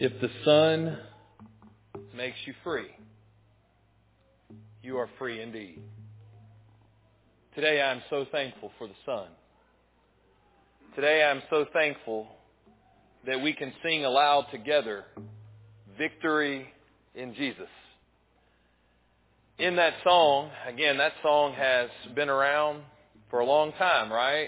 If the Son makes you free, you are free indeed. Today I am so thankful for the Son. Today I am so thankful that we can sing aloud together, Victory in Jesus. In that song, again, that song has been around for a long time, right?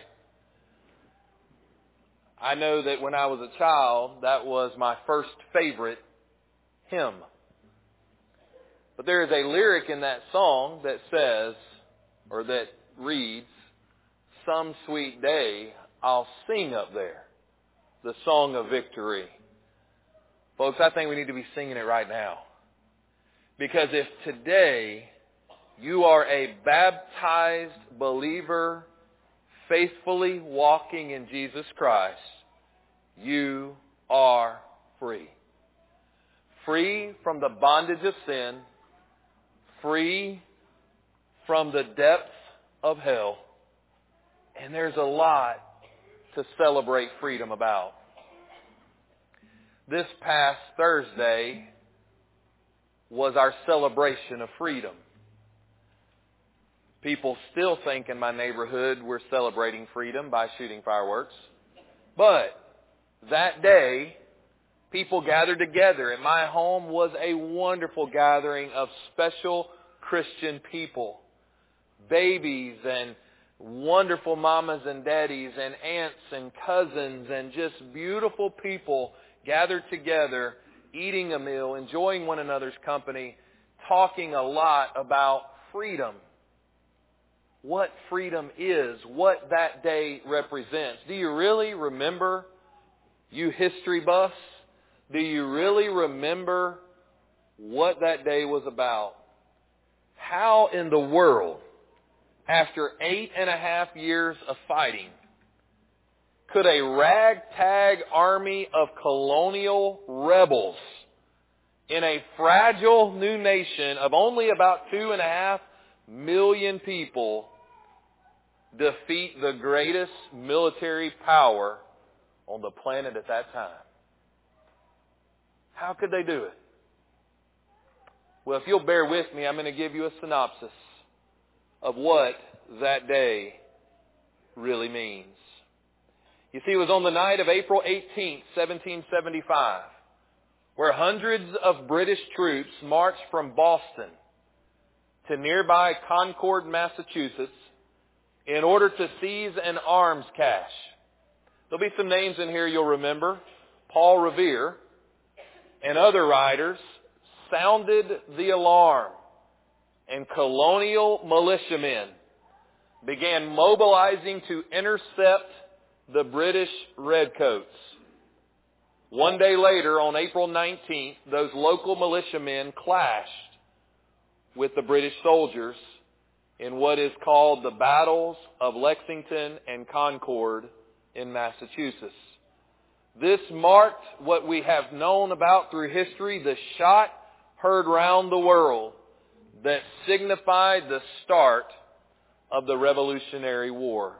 I know that when I was a child, that was my first favorite hymn. But there is a lyric in that song that says, or that reads, "Some sweet day I'll sing up there, the song of victory." Folks, I think we need to be singing it right now. Because if today you are a baptized believer, faithfully walking in Jesus Christ, you are free. Free from the bondage of sin, free from the depths of hell, and there's a lot to celebrate freedom about. This past Thursday was our celebration of freedom. People still think in my neighborhood we're celebrating freedom by shooting fireworks. But that day, people gathered together. And my home was a wonderful gathering of special Christian people. Babies and wonderful mamas and daddies and aunts and cousins and just beautiful people gathered together, eating a meal, enjoying one another's company, talking a lot about freedom. What freedom is, what that day represents. Do you really remember, you history buffs? Do you really remember what that day was about? How in the world, after 8.5 years of fighting, could a ragtag army of colonial rebels in a fragile new nation of only about 2.5 million people defeat the greatest military power on the planet at that time? How could they do it? Well, if you'll bear with me, I'm going to give you a synopsis of what that day really means. You see, it was on the night of April 18th, 1775, where hundreds of British troops marched from Boston to nearby Concord, Massachusetts, in order to seize an arms cache. There'll be some names in here you'll remember. Paul Revere and other writers sounded the alarm, and colonial militiamen began mobilizing to intercept the British redcoats. One day later, on April 19th, those local militiamen clashed with the British soldiers in what is called the Battles of Lexington and Concord in Massachusetts. This marked what we have known about through history, the shot heard round the world that signified the start of the Revolutionary War.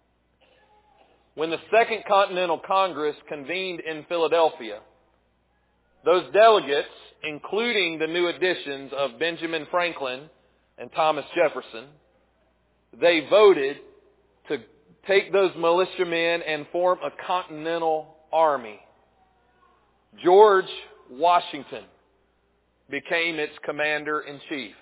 When the Second Continental Congress convened in Philadelphia, those delegates, including the new additions of Benjamin Franklin and Thomas Jefferson, they voted to take those militiamen and form a continental army. George Washington became its commander-in-chief.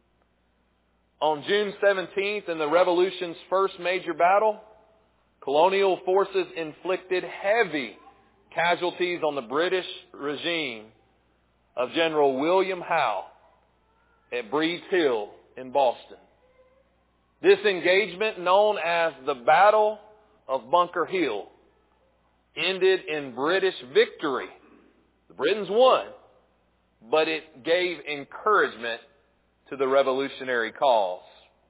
On June 17th, in the Revolution's first major battle, colonial forces inflicted heavy casualties on the British regime of General William Howe at Breeds Hill in Boston. This engagement, known as the Battle of Bunker Hill, ended in British victory. The Britons won, but it gave encouragement to the revolutionary cause.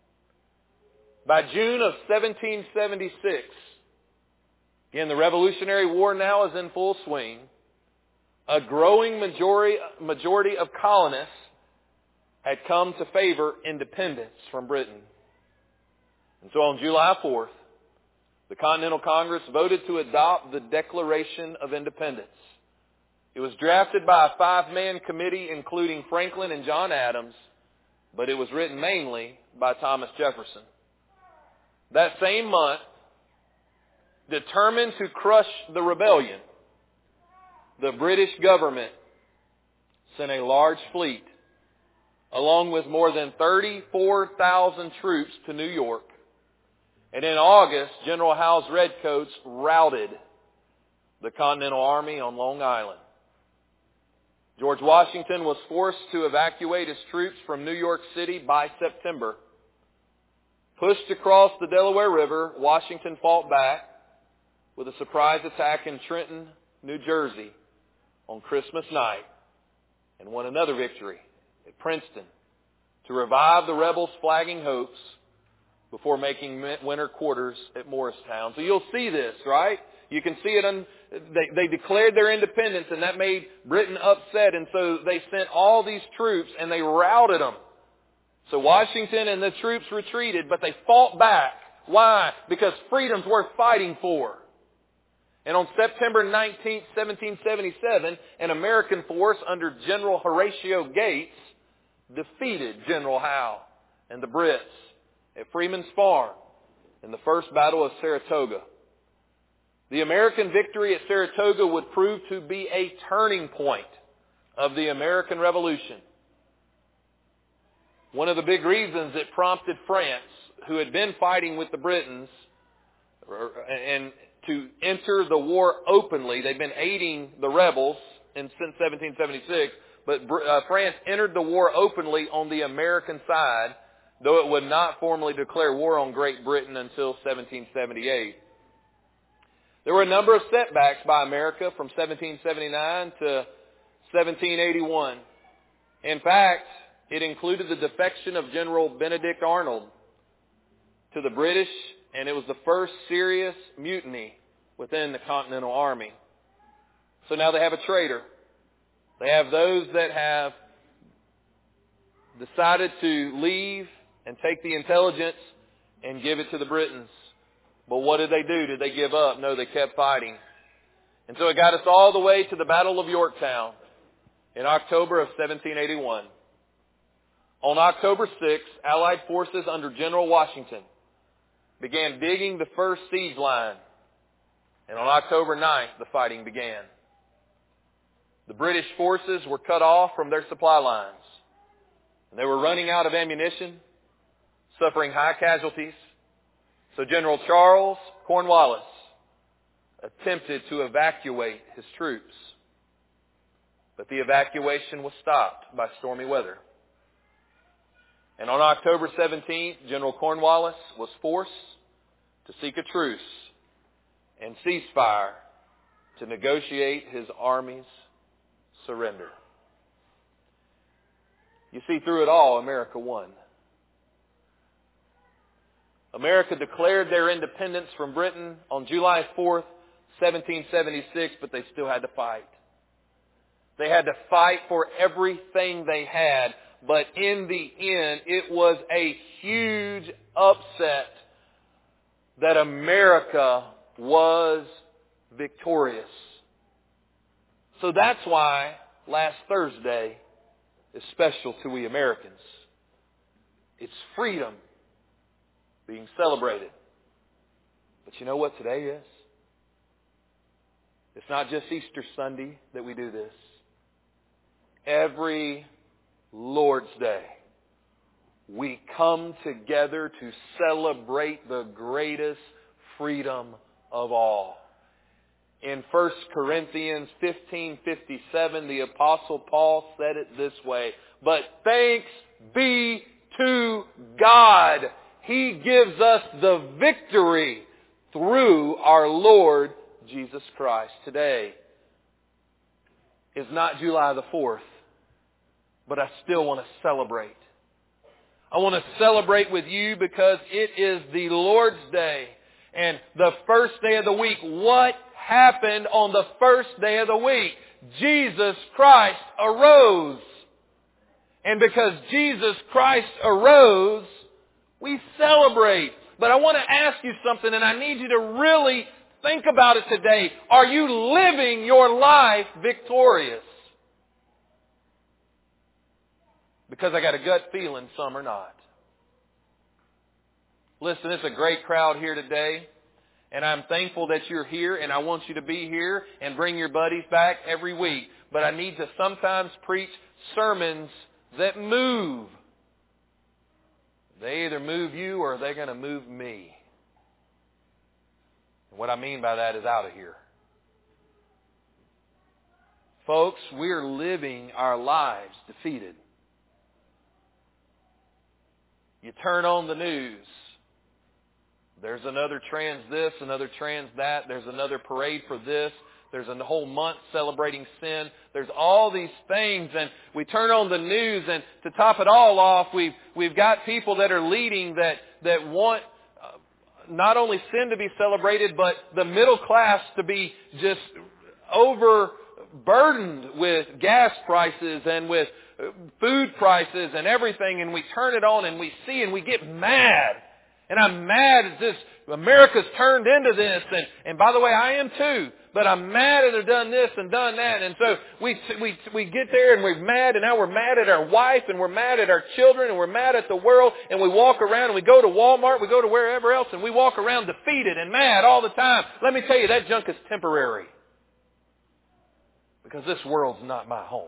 By June of 1776, again, the Revolutionary War now is in full swing. A growing majority of colonists had come to favor independence from Britain. And so on July 4th, the Continental Congress voted to adopt the Declaration of Independence. It was drafted by a 5-man committee including Franklin and John Adams, but it was written mainly by Thomas Jefferson. That same month, determined to crush the rebellion, the British government sent a large fleet, along with more than 34,000 troops, to New York. And in August, General Howe's Redcoats routed the Continental Army on Long Island. George Washington was forced to evacuate his troops from New York City by September. Pushed across the Delaware River, Washington fought back with a surprise attack in Trenton, New Jersey on Christmas night, and won another victory at Princeton to revive the rebels' flagging hopes before making winter quarters at Morristown. So you'll see this, right? You can see it. They declared their independence, and that made Britain upset, and so they sent all these troops, and they routed them. So Washington and the troops retreated, but they fought back. Why? Because freedom's worth fighting for. And on September 19, 1777, an American force under General Horatio Gates defeated General Howe and the Brits at Freeman's Farm in the First Battle of Saratoga. The American victory at Saratoga would prove to be a turning point of the American Revolution. One of the big reasons it prompted France, who had been fighting with the Britons, and to enter the war openly. They'd been aiding the rebels since 1776, but France entered the war openly on the American side, though it would not formally declare war on Great Britain until 1778. There were a number of setbacks by America from 1779 to 1781. In fact, it included the defection of General Benedict Arnold to the British, and it was the first serious mutiny within the Continental Army. So now they have a traitor. They have those that have decided to leave and take the intelligence and give it to the Britons. But what did they do? Did they give up? No, they kept fighting. And so it got us all the way to the Battle of Yorktown in October of 1781. On October 6th, Allied forces under General Washington began digging the first siege line. And on October 9th, the fighting began. The British forces were cut off from their supply lines. And they were running out of ammunition, suffering high casualties. So General Charles Cornwallis attempted to evacuate his troops. But the evacuation was stopped by stormy weather. And on October 17th, General Cornwallis was forced to seek a truce and ceasefire to negotiate his army's surrender. You see, through it all, America won. America declared their independence from Britain on July 4th, 1776, but they still had to fight. They had to fight for everything they had. But in the end, it was a huge upset that America was victorious. So that's why last Thursday is special to we Americans. It's freedom being celebrated. But you know what today is? It's not just Easter Sunday that we do this. Every Lord's Day, we come together to celebrate the greatest freedom of all. In 1 Corinthians 15:57, the Apostle Paul said it this way, "But thanks be to God, He gives us the victory through our Lord Jesus Christ." Today is not July the 4th. But I still want to celebrate. I want to celebrate with you because it is the Lord's Day and the first day of the week. What happened on the first day of the week? Jesus Christ arose. And because Jesus Christ arose, we celebrate. But I want to ask you something, and I need you to really Think about it today. Are you living your life victorious? Because I got a gut feeling some are not. Listen, it's a great crowd here today. And I'm thankful that you're here, and I want you to be here and bring your buddies back every week. But I need to sometimes preach sermons that move. They either move you or they're going to move me. And what I mean by that is out of here. Folks, we're living our lives defeated. You turn on the news. There's another trans this, another trans that. There's another parade for this. There's a whole month celebrating sin. There's all these things, and we turn on the news, and to top it all off, we've got people that are leading that want not only sin to be celebrated, but the middle class to be just overburdened with gas prices and with food prices and everything, and we turn it on and we see and we get mad. And I'm mad at this. America's turned into this. And by the way, I am too. But I'm mad that they've done this and done that. And so we get there and we're mad. And now we're mad at our wife. And we're mad at our children. And we're mad at the world. And we walk around and we go to Walmart. We go to wherever else. And we walk around defeated and mad all the time. Let me tell you, that junk is temporary. Because this world's not my home.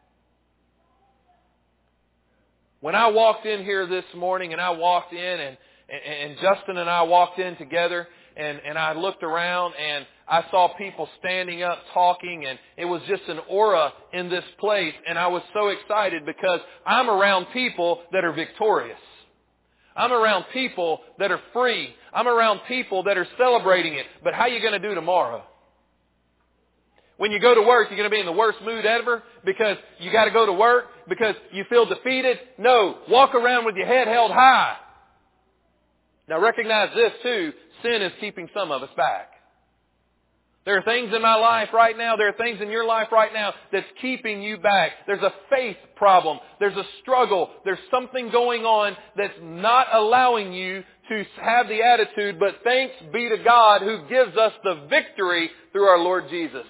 When I walked in here this morning and I walked in and Justin and I walked in together and I looked around and I saw people standing up talking, and it was just an aura in this place, and I was so excited because I'm around people that are victorious. I'm around people that are free. I'm around people that are celebrating it. But how are you going to do tomorrow? When you go to work, you're going to be in the worst mood ever because you got to go to work because you feel defeated? No. Walk around with your head held high. Now recognize this too, sin is keeping some of us back. There are things in my life right now, there are things in your life right now that's keeping you back. There's a faith problem, there's a struggle, there's something going on that's not allowing you to have the attitude, but thanks be to God who gives us the victory through our Lord Jesus.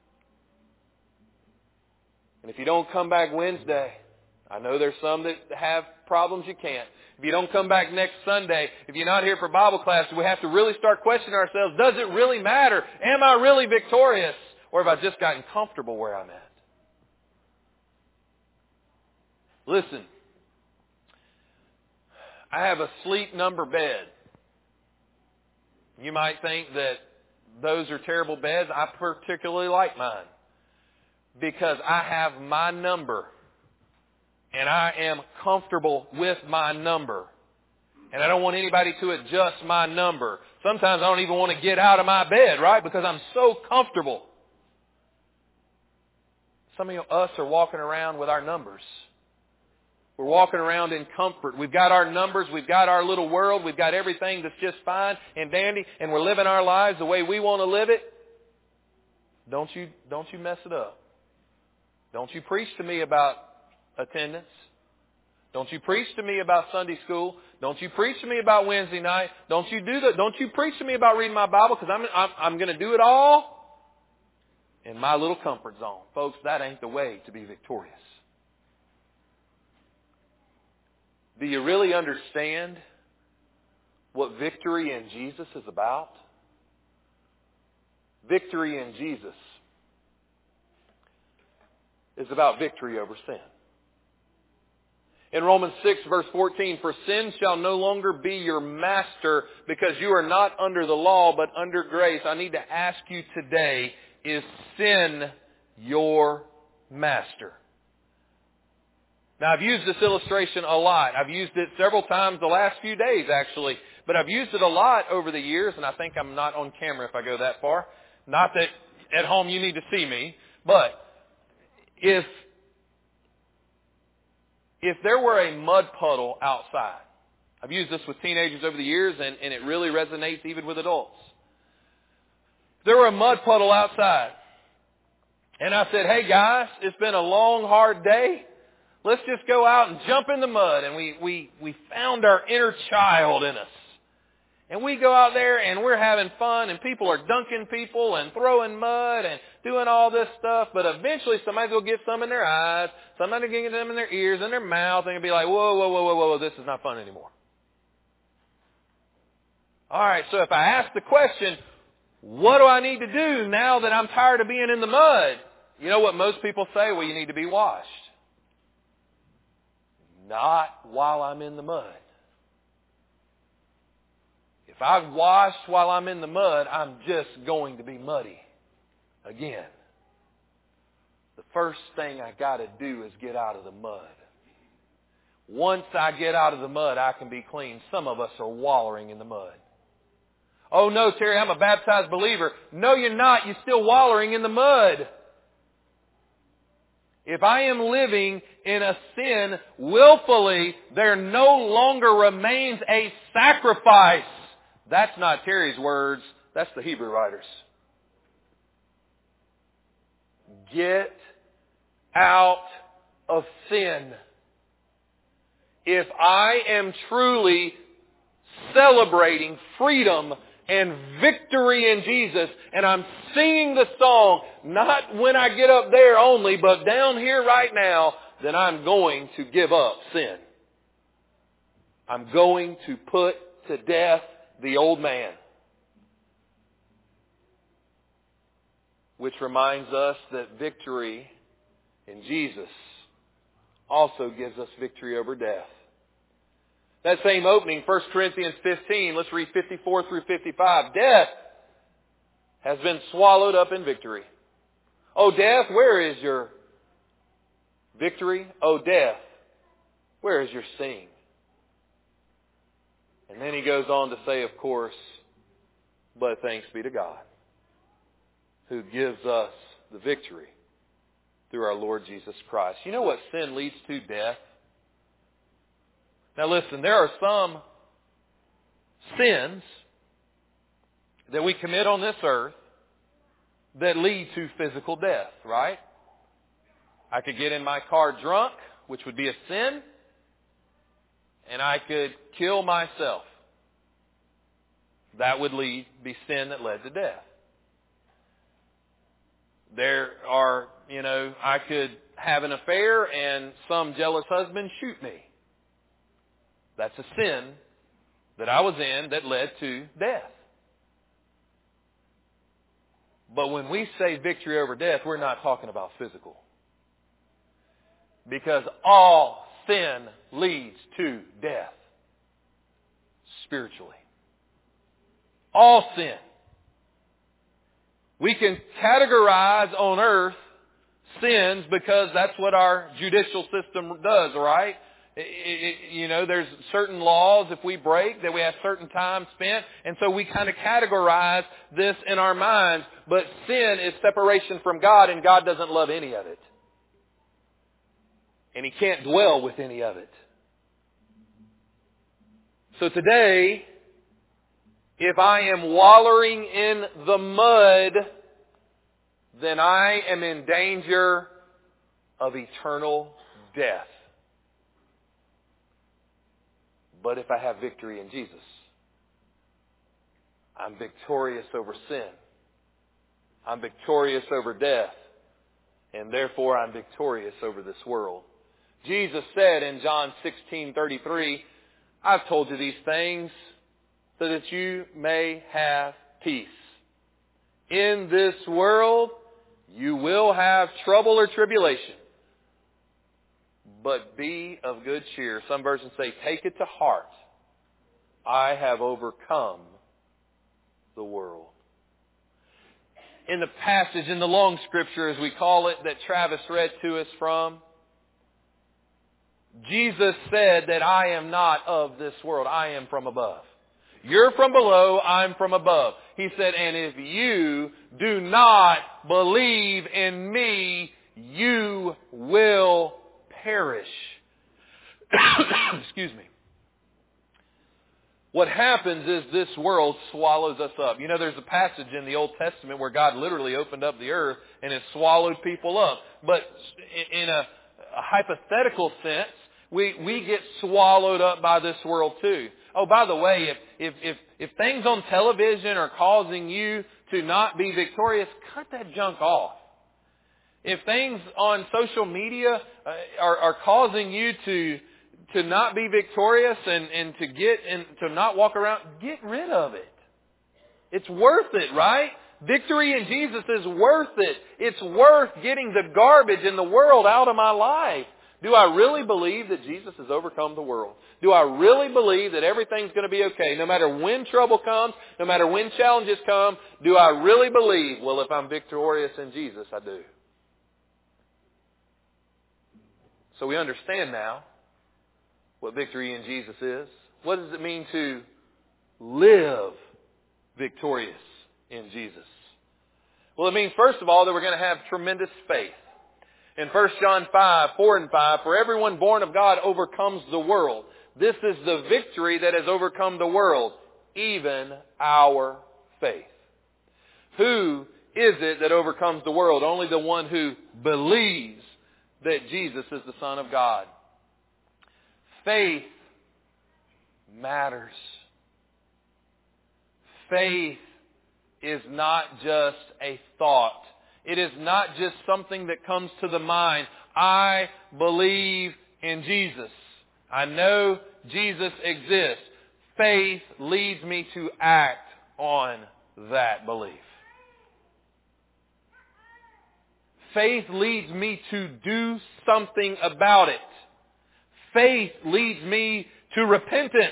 And if you don't come back Wednesday, I know there's some that have problems you can't. If you don't come back next Sunday, if you're not here for Bible class, we have to really start questioning ourselves. Does it really matter? Am I really victorious? Or have I just gotten comfortable where I'm at? Listen, I have a sleep number bed. You might think that those are terrible beds. I particularly like mine because I have my number. And I am comfortable with my number. And I don't want anybody to adjust my number. Sometimes I don't even want to get out of my bed, right? Because I'm so comfortable. Some of us are walking around with our numbers. We're walking around in comfort. We've got our numbers. We've got our little world. We've got everything that's just fine and dandy. And we're living our lives the way we want to live it. Don't you mess it up. Don't you preach to me about attendance. Don't you preach to me about Sunday school. Don't you preach to me about Wednesday night. Don't you do that. Don't you preach to me about reading my Bible because I'm going to do it all in my little comfort zone. Folks, that ain't the way to be victorious. Do you really understand what victory in Jesus is about? Victory in Jesus is about victory over sin. In Romans 6 verse 14, for sin shall no longer be your master because you are not under the law but under grace. I need to ask you today, is sin your master? Now I've used this illustration a lot. I've used it several times the last few days actually. But I've used it a lot over the years, and I think I'm not on camera if I go that far. Not that at home you need to see me, but if there were a mud puddle outside, I've used this with teenagers over the years, and it really resonates even with adults. If there were a mud puddle outside, and I said, hey guys, it's been a long, hard day. Let's just go out and jump in the mud. And we found our inner child in us. And we go out there and we're having fun and people are dunking people and throwing mud and doing all this stuff. But eventually somebody's going to get some in their eyes, somebody's going to get them in their ears and their mouth, and it'll be like, whoa, this is not fun anymore. All right, so if I ask the question, what do I need to do now that I'm tired of being in the mud? You know what most people say? Well, you need to be washed. Not while I'm in the mud. If I've washed while I'm in the mud, I'm just going to be muddy again. The first thing I got to do is get out of the mud. Once I get out of the mud, I can be clean. Some of us are wallowing in the mud. Oh no, Terry, I'm a baptized believer. No, you're not. You're still wallowing in the mud. If I am living in a sin willfully, there no longer remains a sacrifice. That's not Terry's words. That's the Hebrew writers. Get out of sin. If I am truly celebrating freedom and victory in Jesus, and I'm singing the song, not when I get up there only, but down here right now, then I'm going to give up sin. I'm going to put to death the old man. Which reminds us that victory in Jesus also gives us victory over death. That same opening, 1 Corinthians 15, let's read 54 through 55. Death has been swallowed up in victory. O death, where is your victory? O death, where is your sting? And then he goes on to say, of course, but thanks be to God, who gives us the victory through our Lord Jesus Christ. You know what sin leads to? Death. Now listen, there are some sins that we commit on this earth that lead to physical death, right? I could get in my car drunk, which would be a sin, and I could kill myself. That would be sin that led to death. There are, I could have an affair and some jealous husband shoot me. That's a sin that I was in that led to death. But when we say victory over death, we're not talking about physical. Because all sin leads to death. Spiritually. All sin. We can categorize on earth sins because that's what our judicial system does, right? There's certain laws if we break that we have certain time spent. And so we kind of categorize this in our minds. But sin is separation from God, and God doesn't love any of it. And He can't dwell with any of it. So today, if I am wallowing in the mud, then I am in danger of eternal death. But if I have victory in Jesus, I'm victorious over sin. I'm victorious over death. And therefore I'm victorious over this world. Jesus said in John 16:33, I've told you these things so that you may have peace. In this world, you will have trouble or tribulation. But be of good cheer. Some versions say, take it to heart. I have overcome the world. In the passage, in the long scripture, as we call it, that Travis read to us from, Jesus said that I am not of this world. I am from above. You're from below, I'm from above. He said, and if you do not believe in me, you will perish. Excuse me. What happens is this world swallows us up. There's a passage in the Old Testament where God literally opened up the earth and it swallowed people up. But in a hypothetical sense, we get swallowed up by this world too. Oh, by the way, if things on television are causing you to not be victorious, cut that junk off. If things on social media are causing you to not be victorious and to not walk around, get rid of it. It's worth it, right? Victory in Jesus is worth it. It's worth getting the garbage in the world out of my life. Do I really believe that Jesus has overcome the world? Do I really believe that everything's going to be okay? No matter when trouble comes, no matter when challenges come, do I really believe, well, if I'm victorious in Jesus, I do. So we understand now what victory in Jesus is. What does it mean to live victorious in Jesus? Well, it means, first of all, that we're going to have tremendous faith. In 1 John 5, 4 and 5, for everyone born of God overcomes the world. This is the victory that has overcome the world, even our faith. Who is it that overcomes the world? Only the one who believes that Jesus is the Son of God. Faith matters. Faith is not just a thought. It is not just something that comes to the mind. I believe in Jesus. I know Jesus exists. Faith leads me to act on that belief. Faith leads me to do something about it. Faith leads me to repentance.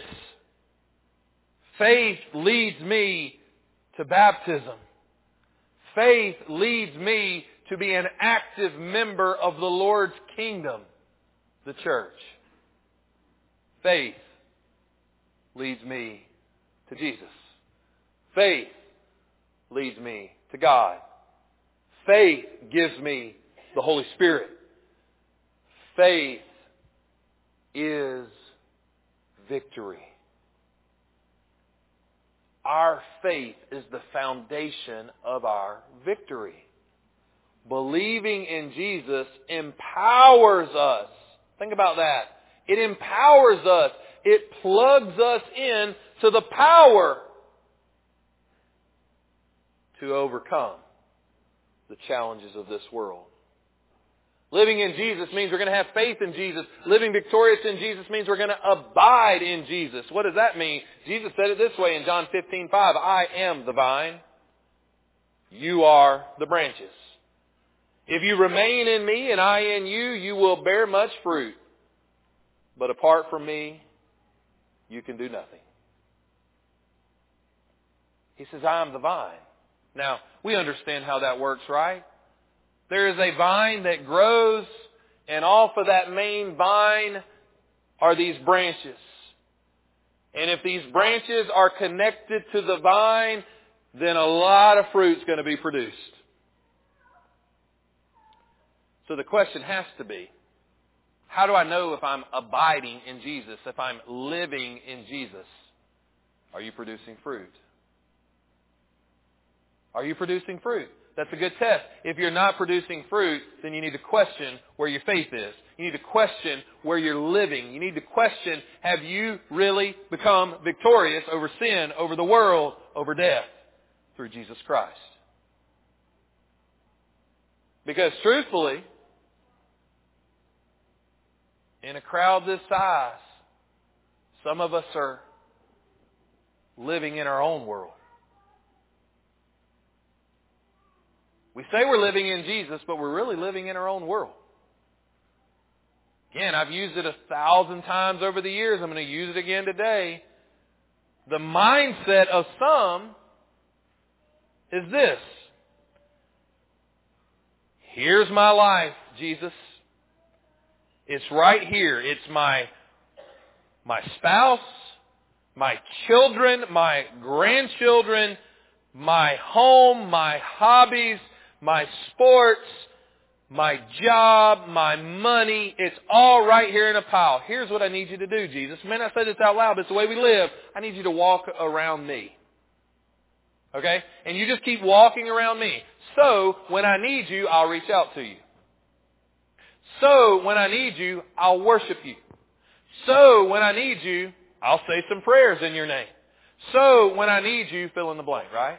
Faith leads me to baptism. Faith leads me to be an active member of the Lord's kingdom, the church. Faith leads me to Jesus. Faith leads me to God. Faith gives me the Holy Spirit. Faith is victory. Our faith is the foundation of our victory. Believing in Jesus empowers us. Think about that. It empowers us. It plugs us in to the power to overcome the challenges of this world. Living in Jesus means we're going to have faith in Jesus. Living victorious in Jesus means we're going to abide in Jesus. What does that mean? Jesus said it this way in John 15:5. I am the vine. You are the branches. If you remain in me and I in you, you will bear much fruit. But apart from me, you can do nothing. He says, I am the vine. Now, we understand how that works, right? There is a vine that grows, and off of that main vine are these branches. And if these branches are connected to the vine, then a lot of fruit's going to be produced. So the question has to be, how do I know if I'm abiding in Jesus, if I'm living in Jesus? Are you producing fruit? Are you producing fruit? That's a good test. If you're not producing fruit, then you need to question where your faith is. You need to question where you're living. You need to question, have you really become victorious over sin, over the world, over death through Jesus Christ? Because truthfully, in a crowd this size, some of us are living in our own world. We say we're living in Jesus, but we're really living in our own world. Again, I've used it 1,000 times over the years. I'm going to use it again today. The mindset of some is this. Here's my life, Jesus. It's right here. It's my spouse, my children, my grandchildren, my home, my hobbies, my sports, my job, my money. It's all right here in a pile. Here's what I need you to do, Jesus. I may not say this out loud, but it's the way we live. I need you to walk around me. Okay? And you just keep walking around me. So, when I need you, I'll reach out to you. So, when I need you, I'll worship you. So, when I need you, I'll say some prayers in your name. So when I need you, fill in the blank, right?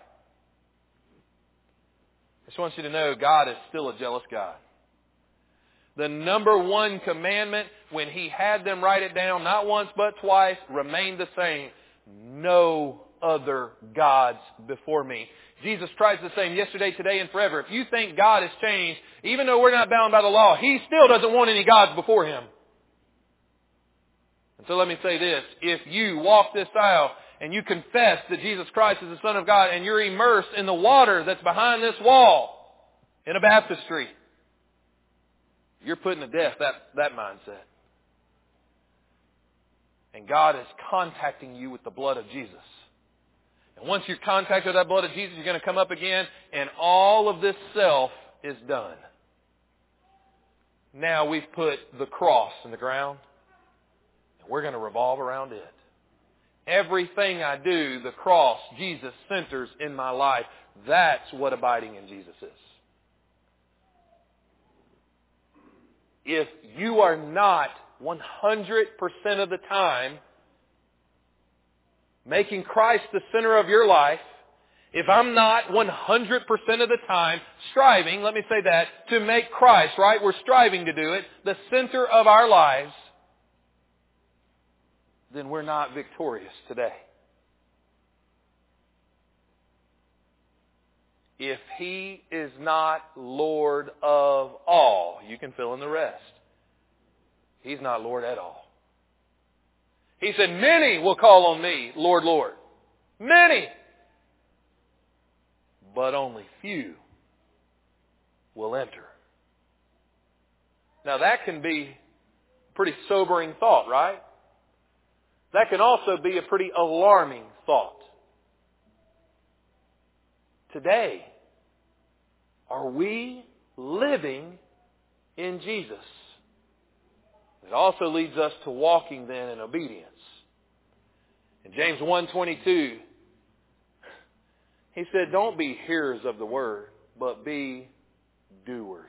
I just want you to know God is still a jealous God. The number one commandment, when He had them write it down, not once but twice, remained the same. No other gods before me. Jesus Christ is the same yesterday, today, and forever. If you think God has changed, even though we're not bound by the law, He still doesn't want any gods before Him. And so let me say this. If you walk this aisle and you confess that Jesus Christ is the Son of God and you're immersed in the water that's behind this wall in a baptistry, you're putting to death that mindset. And God is contacting you with the blood of Jesus. And once you're contacted with that blood of Jesus, you're going to come up again, and all of this self is done. Now we've put the cross in the ground, and we're going to revolve around it. Everything I do, the cross, Jesus centers in my life. That's what abiding in Jesus is. If you are not 100% of the time making Christ the center of your life, if I'm not 100% of the time striving, let me say that, to make Christ, right? We're striving to do it, the center of our lives, then we're not victorious today. If He is not Lord of all, you can fill in the rest. He's not Lord at all. He said, many will call on me, Lord, Lord. Many. But only few will enter. Now that can be a pretty sobering thought, right? That can also be a pretty alarming thought. Today, are we living in Jesus? It also leads us to walking then in obedience. In James 1:22, he said, don't be hearers of the word, but be doers.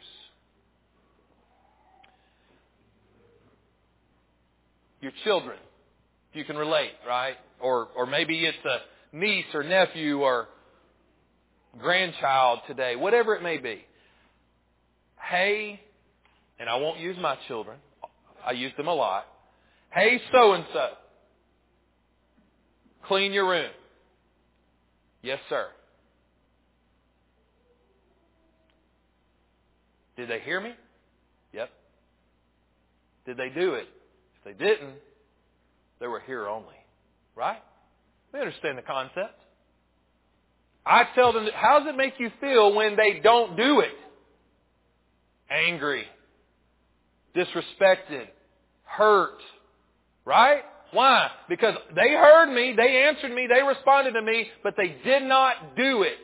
Your children, if you can relate, right? Or maybe it's a niece or nephew or grandchild today, whatever it may be. Hey, and I won't use my children. I use them a lot. Hey, so-and-so. Clean your room. Yes, sir. Did they hear me? Yep. Did they do it? If they didn't, they were here only. Right? They understand the concept. I tell them, how does it make you feel when they don't do it? Angry. Disrespected. Hurt. Right? Why? Because they heard me, they answered me, they responded to me, but they did not do it.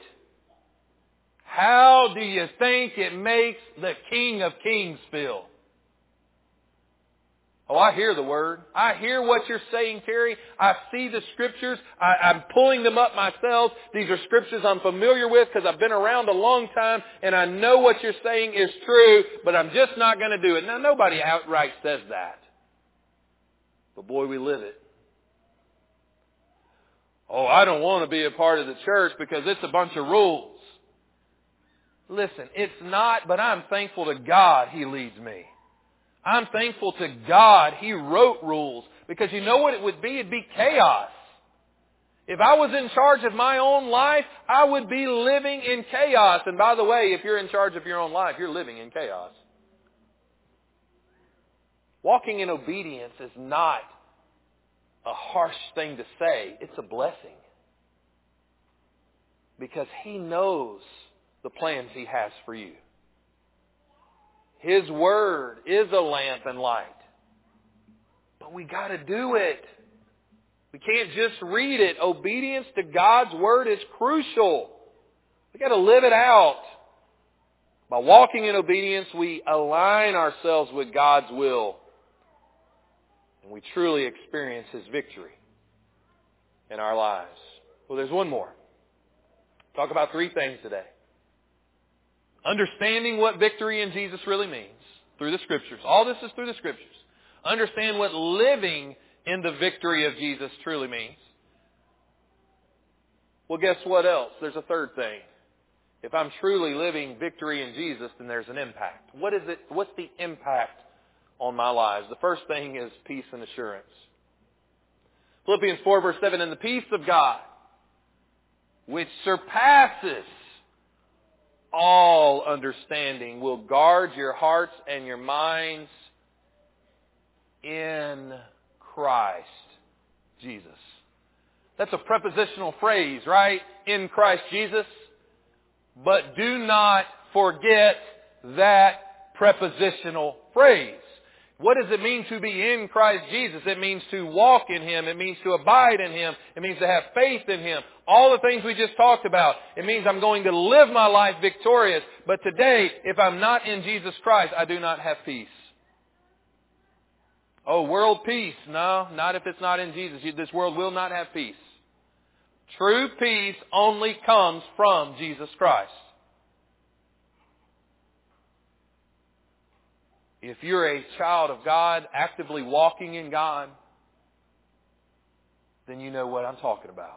How do you think it makes the King of Kings feel? Oh, I hear the Word. I hear what you're saying, Terry. I see the Scriptures. I'm pulling them up myself. These are Scriptures I'm familiar with because I've been around a long time and I know what you're saying is true, but I'm just not going to do it. Now, nobody outright says that. But boy, we live it. Oh, I don't want to be a part of the church because it's a bunch of rules. Listen, it's not, but I'm thankful to God He leads me. I'm thankful to God He wrote rules. Because you know what it would be? It'd be chaos. If I was in charge of my own life, I would be living in chaos. And by the way, if you're in charge of your own life, you're living in chaos. Walking in obedience is not a harsh thing to say. It's a blessing. Because He knows the plans He has for you. His Word is a lamp and light. But we got to do it. We can't just read it. Obedience to God's Word is crucial. We got to live it out. By walking in obedience, we align ourselves with God's will. And we truly experience His victory in our lives. Well, there's one more. Talk about three things today. Understanding what victory in Jesus really means through the Scriptures. All this is through the Scriptures. Understand what living in the victory of Jesus truly means. Well, guess what else? There's a third thing. If I'm truly living victory in Jesus, then there's an impact. What is it? What's the impact on my lives? The first thing is peace and assurance. Philippians 4 verse 7, and the peace of God, which surpasses all understanding, will guard your hearts and your minds in Christ Jesus. That's a prepositional phrase, right? In Christ Jesus. But do not forget that prepositional phrase. What does it mean to be in Christ Jesus? It means to walk in Him. It means to abide in Him. It means to have faith in Him. All the things we just talked about. It means I'm going to live my life victorious. But today, if I'm not in Jesus Christ, I do not have peace. Oh, world peace. No, not if it's not in Jesus. This world will not have peace. True peace only comes from Jesus Christ. If you're a child of God, actively walking in God, then you know what I'm talking about.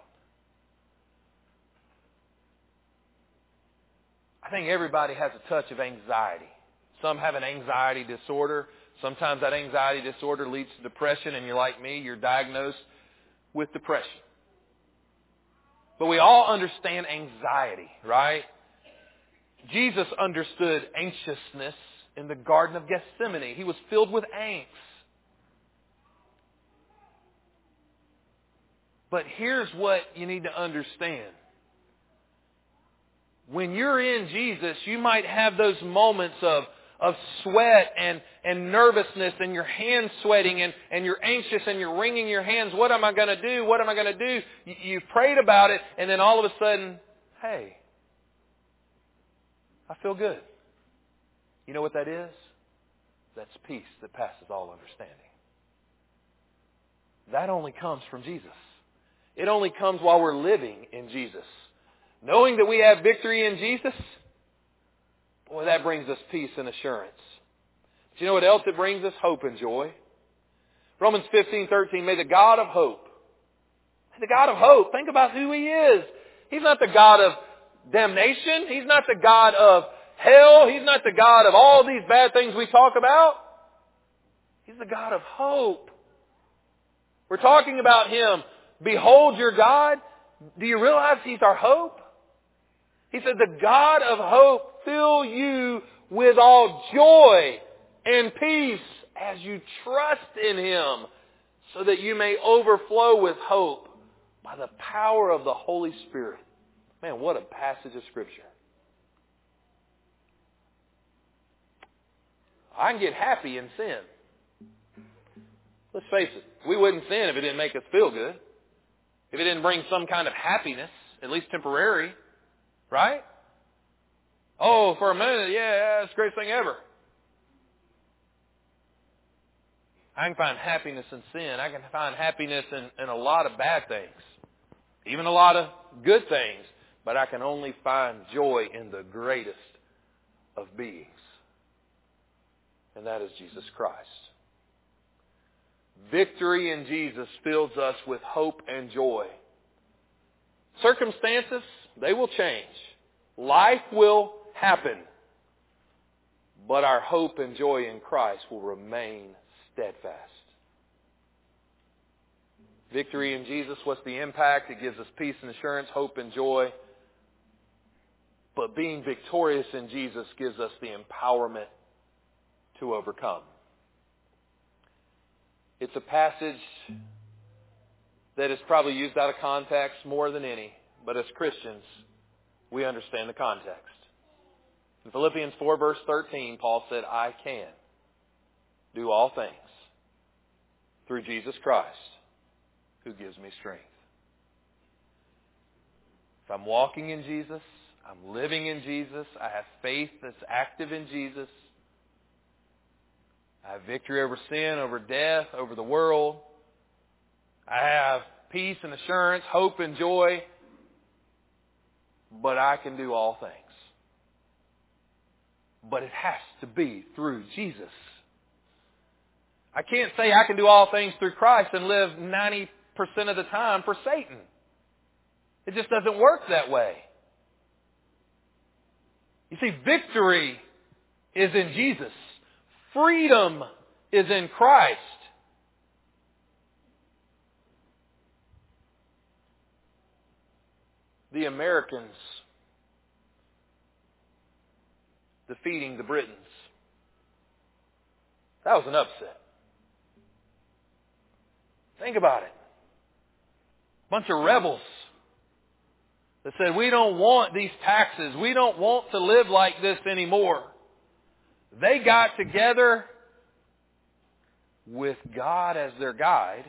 I think everybody has a touch of anxiety. Some have an anxiety disorder. Sometimes that anxiety disorder leads to depression, and you're like me, you're diagnosed with depression. But we all understand anxiety, right? Jesus understood anxiousness in the Garden of Gethsemane. He was filled with angst. But here's what you need to understand. When you're in Jesus, you might have those moments of sweat and nervousness and your hands sweating and you're anxious and you're wringing your hands. What am I going to do? What am I going to do? You've prayed about it and then all of a sudden, hey, I feel good. You know what that is? That's peace that passes all understanding. That only comes from Jesus. It only comes while we're living in Jesus. Knowing that we have victory in Jesus, boy, that brings us peace and assurance. But you know what else it brings us? Hope and joy. Romans 15:13, may the God of hope. The God of hope. Think about who He is. He's not the God of damnation. He's not the God of hell. He's not the God of all these bad things we talk about. He's the God of hope. We're talking about Him. Behold your God. Do you realize He's our hope? He said, the God of hope fill you with all joy and peace as you trust in Him, so that you may overflow with hope by the power of the Holy Spirit. Man, what a passage of Scripture. I can get happy in sin. Let's face it, we wouldn't sin if it didn't make us feel good. If it didn't bring some kind of happiness, at least temporary. Right? Oh, for a minute, yeah, it's the greatest thing ever. I can find happiness in sin. I can find happiness in a lot of bad things. Even a lot of good things. But I can only find joy in the greatest of beings. And that is Jesus Christ. Victory in Jesus fills us with hope and joy. Circumstances, they will change. Life will happen. But our hope and joy in Christ will remain steadfast. Victory in Jesus, what's the impact? It gives us peace and assurance, hope and joy. But being victorious in Jesus gives us the empowerment to overcome. It's a passage that is probably used out of context more than any. But as Christians, we understand the context. In Philippians 4 verse 13, Paul said, I can do all things through Jesus Christ who gives me strength. If I'm walking in Jesus, I'm living in Jesus, I have faith that's active in Jesus, I have victory over sin, over death, over the world, I have peace and assurance, hope and joy, but I can do all things. But it has to be through Jesus. I can't say I can do all things through Christ and live 90% of the time for Satan. It just doesn't work that way. You see, victory is in Jesus. Freedom is in Christ. The Americans defeating the Britons. That was an upset. Think about it. A bunch of rebels that said, we don't want these taxes. We don't want to live like this anymore. They got together with God as their guide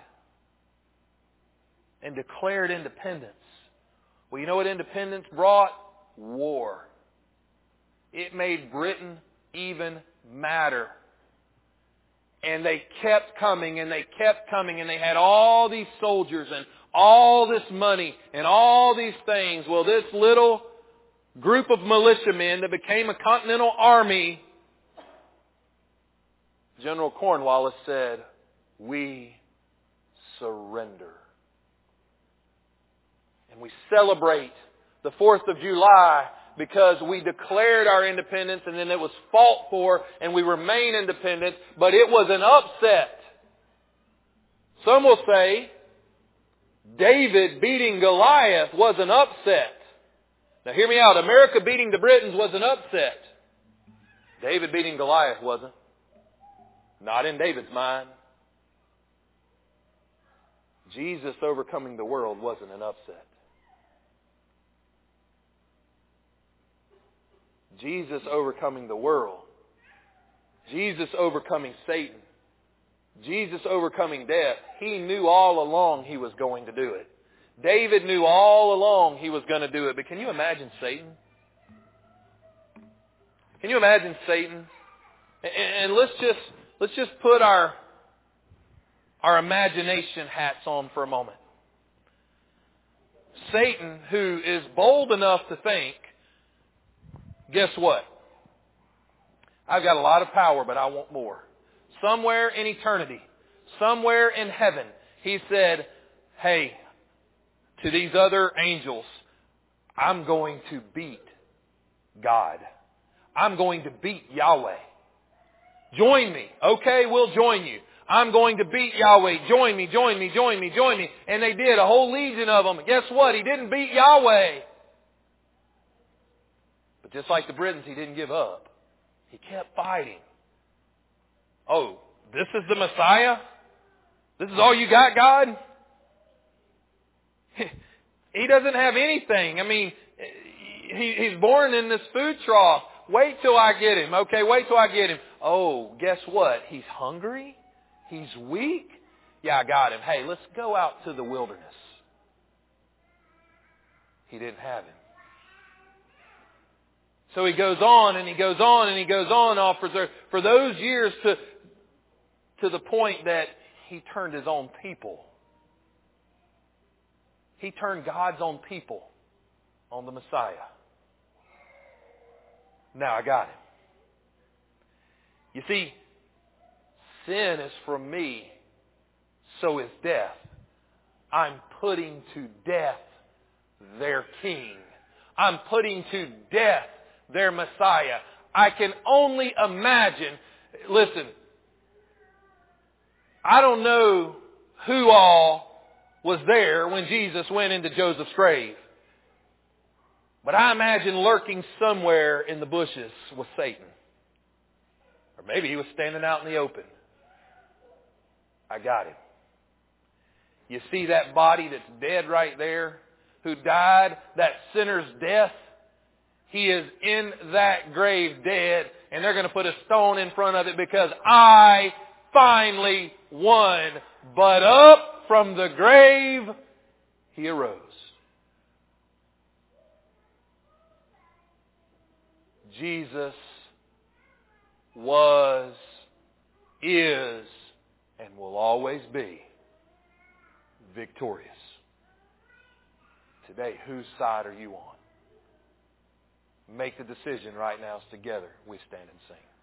and declared independence. Well, you know what independence brought? War. It made Britain even madder. And they kept coming and they kept coming and they had all these soldiers and all this money and all these things. Well, this little group of militiamen that became a continental army, General Cornwallis said, we surrender. And we celebrate the 4th of July because we declared our independence and then it was fought for and we remain independent, but it was an upset. Some will say David beating Goliath was an upset. Now hear me out. America beating the Britons was an upset. David beating Goliath wasn't. Not in David's mind. Jesus overcoming the world wasn't an upset. Jesus overcoming the world. Jesus overcoming Satan. Jesus overcoming death. He knew all along He was going to do it. David knew all along He was going to do it. But can you imagine Satan? Can you imagine Satan? And let's just put our imagination hats on for a moment. Satan, who is bold enough to think, guess what? I've got a lot of power, but I want more. Somewhere in eternity, somewhere in heaven, he said, hey, to these other angels, I'm going to beat God. I'm going to beat Yahweh. Join me. Okay, we'll join you. I'm going to beat Yahweh. Join me, join me, join me, join me. And they did, a whole legion of them. Guess what? He didn't beat Yahweh. But just like the Britons, he didn't give up. He kept fighting. Oh, this is the Messiah? This is all you got, God? He doesn't have anything. I mean, he's born in this food trough. Wait till I get him. Okay, wait till I get him. Oh, guess what? He's hungry? He's weak? Yeah, I got him. Hey, let's go out to the wilderness. He didn't have him. So he goes on and he goes on and he goes on for those years to the point that he turned his own people. He turned God's own people on the Messiah. Now I got him. You see, sin is from me, so is death. I'm putting to death their king. I'm putting to death their Messiah. I can only imagine. Listen, I don't know who all was there when Jesus went into Joseph's grave. But I imagine lurking somewhere in the bushes was Satan. Or maybe he was standing out in the open. I got him. You see that body that's dead right there? Who died that sinner's death? He is in that grave dead, and they're going to put a stone in front of it because I finally won. But up from the grave, he arose. Jesus was, is, and will always be victorious. Today, whose side are you on? Make the decision right now as together we stand and sing.